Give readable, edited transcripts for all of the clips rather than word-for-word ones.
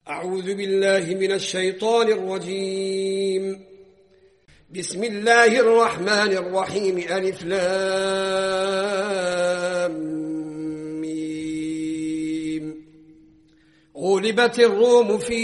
أعوذ بالله من الشيطان الرجيم. بسم الله الرحمن الرحيم. ألف لام ميم. غلبت الروم في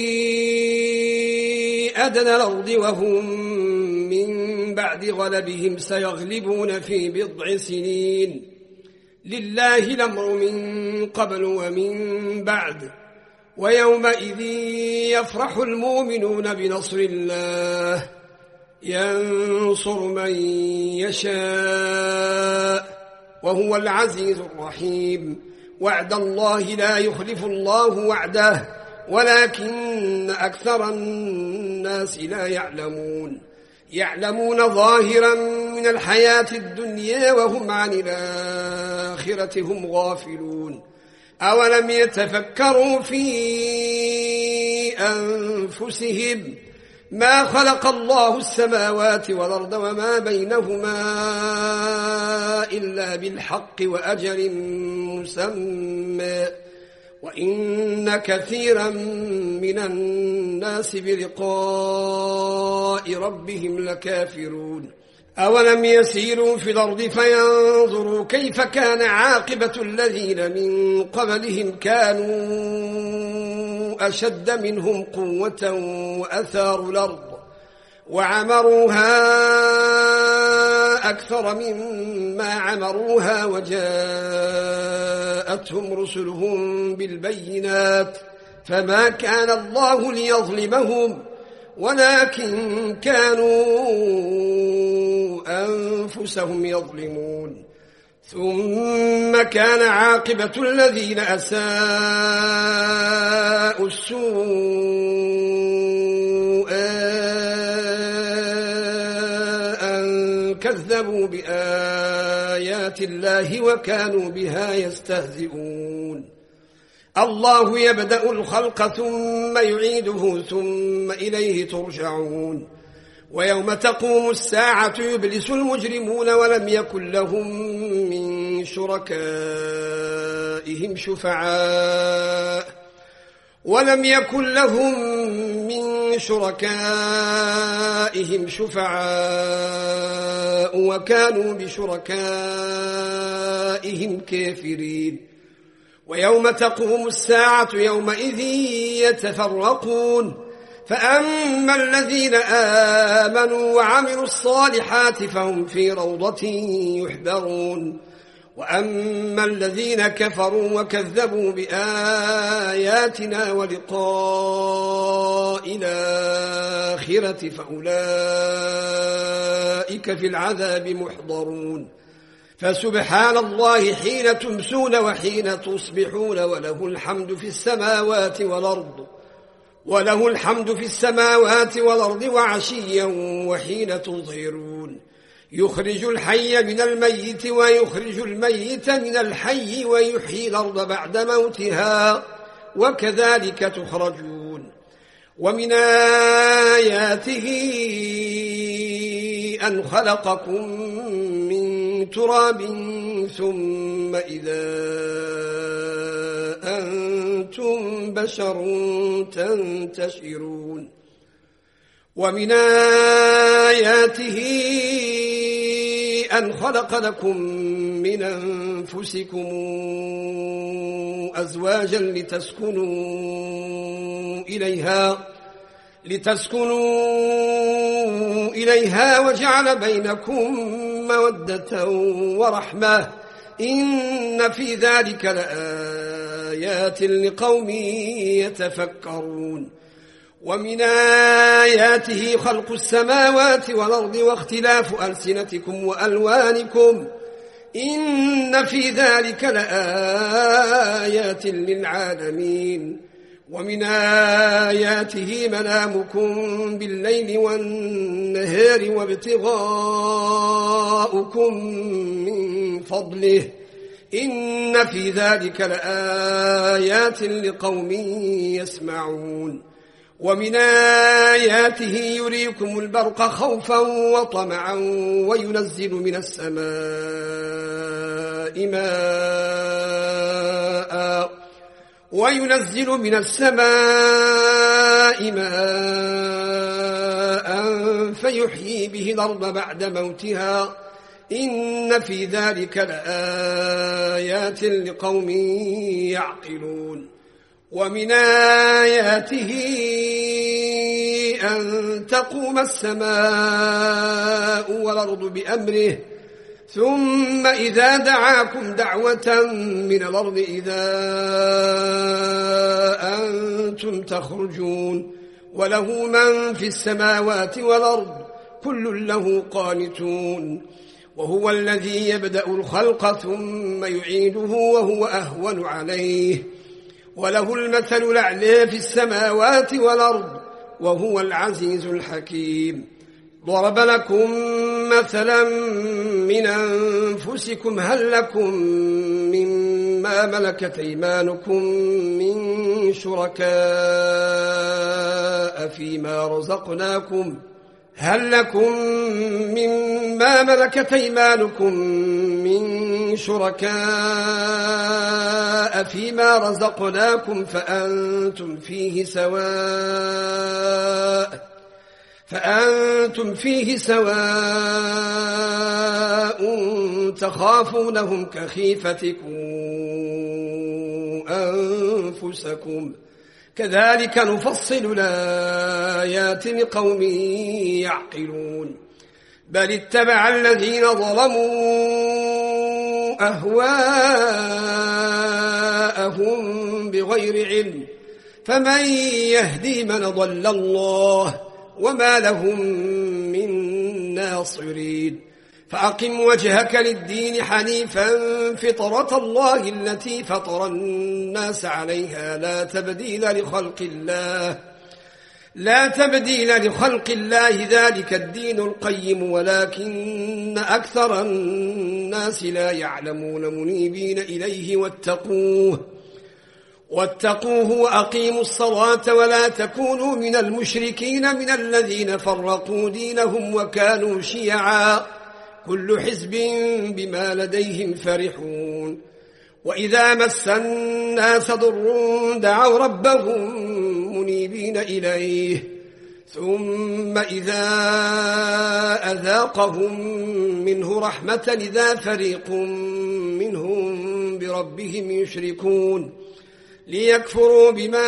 أدنى الأرض وهم من بعد غلبهم سيغلبون في بضع سنين. لله الأمر من قبل ومن بعد، ويومئذ يفرح المؤمنون بنصر الله ينصر من يشاء وهو العزيز الرحيم. وعد الله لا يخلف الله وعده ولكن أكثر الناس لا يعلمون ظاهرا من الحياة الدنيا وهم عن الآخرة هم غافلون. أولم يتفكروا في أنفسهم ما خلق الله السماوات والأرض وما بينهما إلا بالحق وأجل مسمى، وإن كثيرا من الناس بلقاء ربهم لكافرون. أولم يسيروا في الأرض فينظروا كيف كان عاقبة الذين من قبلهم كانوا أشد منهم قوة وأثاروا الأرض وعمروها أكثر مما عمروها وجاءتهم رسلهم بالبينات فما كان الله ليظلمهم ولكن كانوا أنفسهم يظلمون. ثم كان عاقبة الذين أساءوا السوء أن كذبوا بآيات الله وكانوا بها يستهزئون. الله يبدأ الخلق ثم يعيده ثم إليه ترجعون. ويوم تقوم الساعة يبلس المجرمون ولم يكن لهم من شركائهم شفعاء وكانوا بشركائهم كافرين. ويوم تقوم الساعة يومئذ يتفرقون، فأما الذين آمنوا وعملوا الصالحات فهم في روضة يحبرون، وأما الذين كفروا وكذبوا بآياتنا ولقاء الآخرة فأولئك في العذاب محضرون. فسبحان الله حين تمسون وحين تصبحون وله الحمد في السماوات والأرض وعشيا وحين تظهرون. يخرج الحي من الميت ويخرج الميت من الحي ويحيي الأرض بعد موتها وكذلك تخرجون. ومن آياته أن خلقكم من تراب ثم إذا أنتم بشر تنتشرون. ومن آياته أن خلق لكم من أنفسكم أزواجا لتسكنوا إليها وجعل بينكم مودة ورحمة إن في ذلك لآيات لقوم يتفكرون. ومن آياته خلق السماوات والأرض واختلاف ألسنتكم وألوانكم إن في ذلك لآيات للعالمين. ومن آياته منامكم بالليل والنهار وابتغاؤكم من فضله إن في ذلك لآيات لقوم يسمعون. ومن آياته يريكم البرق خوفا وطمعا وينزل من السماء ماء السماء ماء فيحيي به الأرض بعد موتها إن في ذلك لآيات لقوم يعقلون ومن آياته أن تقوم السماء والأرض بأمره ثم إذا دعاكم دعوة من الأرض إذا أنتم تخرجون وله من في السماوات والأرض كل له قانتون وهو الذي يبدأ الخلق ثم يعيده وهو أهون عليه وله المثل الأعلى في السماوات والأرض وهو العزيز الحكيم ضرب لكم مثلا من أنفسكم هل لكم مما ملكت أيمانكم من شركاء فيما رزقناكم فأنتم فيه سواء تخافونهم كخيفتكم أنفسكم كذلك نفصل الآيات لقوم يعقلون بل اتبع الذين ظلموا أهواءهم بغير علم فمن يهدي من ضل الله وما لهم من ناصرين فأقم وجهك للدين حنيفا فطرة الله التي فطر الناس عليها لا تبديل لخلق الله ذلك الدين القيم ولكن أكثر الناس لا يعلمون منيبين إليه واتقوه وأقيموا الصلاة ولا تكونوا من المشركين من الذين فرقوا دينهم وكانوا شيعا كل حزب بما لديهم فرحون وإذا مس الناس ضر دعوا ربهم منيبين إليه ثم إذا أذاقهم منه رحمة إذا فريق منهم بربهم يشركون ليكفروا بما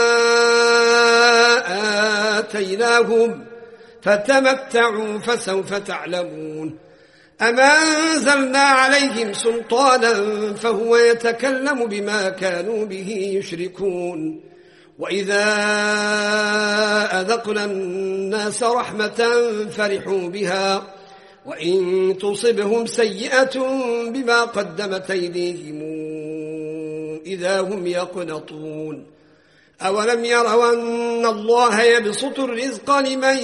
آتيناهم فتمتعوا فسوف تعلمون أما أنزلنا عليهم سلطانا فهو يتكلم بما كانوا به يشركون وإذا أذقنا الناس رحمة فرحوا بها وإن تصبهم سيئة بما قدمت أيديهم إذا هم يقنطون أولم يروا أن الله يبسط الرزق لمن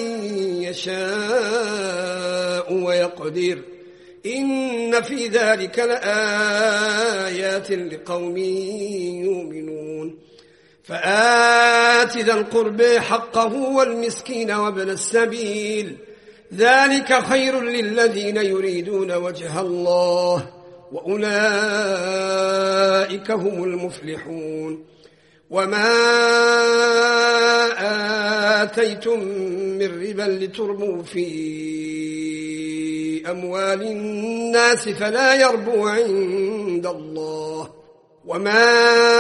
يشاء ويقدر إن في ذلك لآيات لقوم يؤمنون فآت ذا القربى حقه والمسكين وابن السبيل ذلك خير للذين يريدون وجه الله وأولئك هم المفلحون وما آتيتم من ربا لتربوا في أموال الناس فلا يربو عند الله وما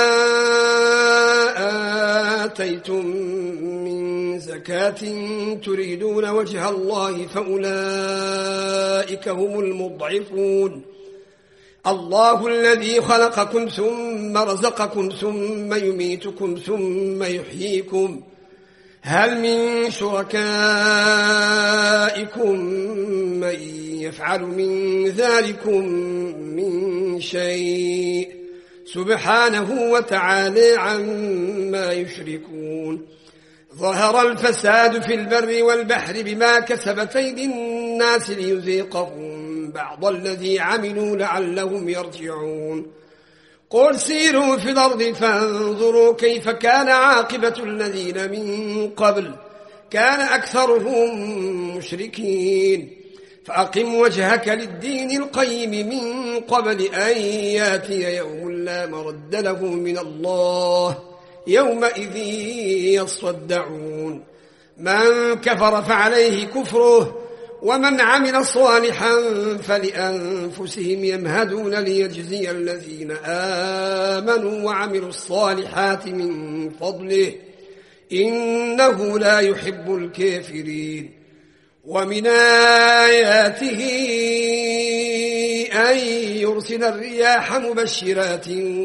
آتيتم من زكاة تريدون وجه الله فأولئك هم المضعفون الله الذي خلقكم ثم رزقكم ثم يميتكم ثم يحييكم هل من شركائكم من يفعل من ذلكم من شيء سبحانه وتعالى عما يشركون ظهر الفساد في البر والبحر بما كسبت أيدي الناس ليذيقهم بعض الذي عملوا لعلهم يرجعون قل سيروا في الأرض فانظروا كيف كان عاقبة الذين من قبل كان أكثرهم مشركين فأقم وجهك للدين القيم من قبل أن ياتي يوم لا مرد له من الله يومئذ يصدعون من كفر فعليه كفره ومن عمل صالحا فلأنفسهم يمهدون ليجزي الذين آمنوا وعملوا الصالحات من فضله إنه لا يحب الكافرين. ومن آياته أن يرسل الرياح مبشرات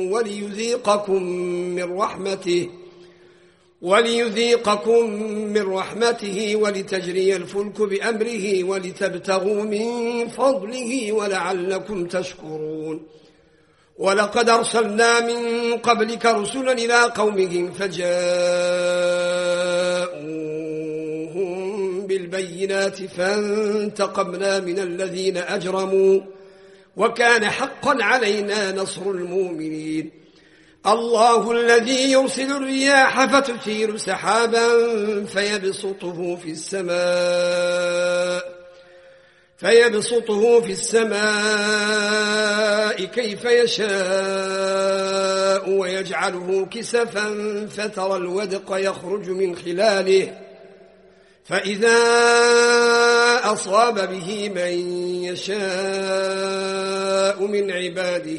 وليذيقكم من رحمته ولتجري الفلك بأمره ولتبتغوا من فضله ولعلكم تشكرون. ولقد أرسلنا من قبلك رسلا إلى قومهم فجاءوهم بالبينات فانتقمنا من الذين أجرموا وكان حقا علينا نصر المؤمنين. الله الذي يرسل الرياح فتثير سحابا فيبسطه في السماء كيف يشاء ويجعله كسفا فترى الودق يخرج من خلاله فإذا أصاب به من يشاء من عباده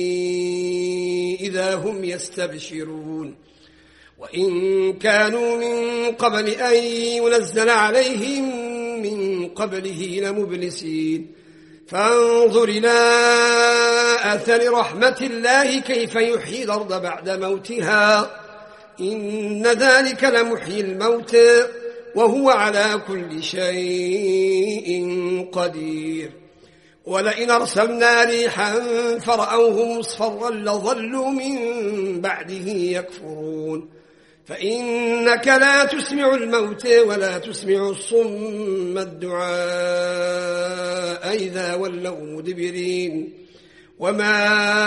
إذا هم يستبشرون. وإن كانوا من قبل أن ينزل عليهم من قبله لمبلسين. فانظر إلى أثر رحمة الله كيف يحيي الأرض بعد موتها إن ذلك لمحيي الموتى وهو على كل شيء قدير. ولئن أرسلنا ريحا فرأوه مصفرا لظلوا من بعده يكفرون. فإنك لا تسمع الموتى ولا تسمع الصم الدعاء إذا ولوا مدبرين. وما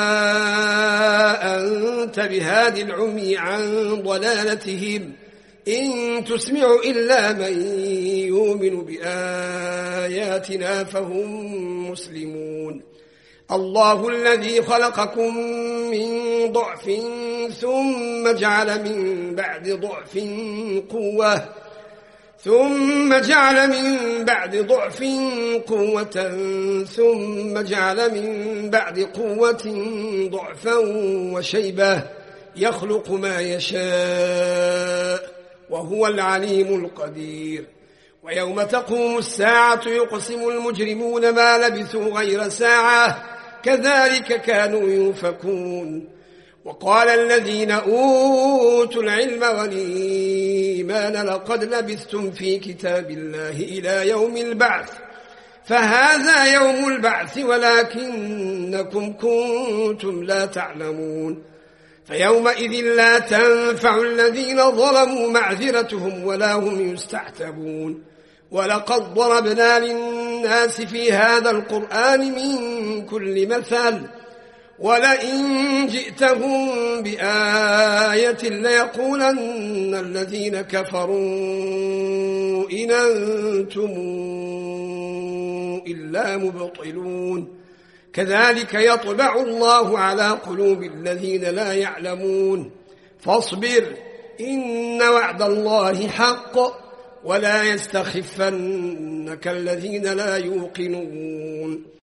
أنت بهادي العمي عن ضلالتهم إن تسمع إلا من يؤمن بآياتنا فهم مسلمون. الله الذي خلقكم من ضعف ثم جعل من بعد ضعف قوة ثم جعل من بعد قوة ضعفا وشيبة يخلق ما يشاء وهو العليم القدير. ويوم تقوم الساعة يقسم المجرمون ما لبثوا غير ساعة كذلك كانوا يؤفكون. وقال الذين أوتوا العلم والإيمان لقد لبثتم في كتاب الله إلى يوم البعث فهذا يوم البعث ولكنكم كنتم لا تعلمون. فيومئذ لا تنفع الذين ظلموا معذرتهم ولا هم يستعتبون. ولقد ضربنا للناس في هذا القرآن من كل مثل ولئن جئتهم بآية ليقولن الذين كفروا إن أنتم إلا مبطلون. كذلك يطبع الله على قلوب الذين لا يعلمون. فاصبر إن وعد الله حق ولا يستخفنك الذين لا يوقنون.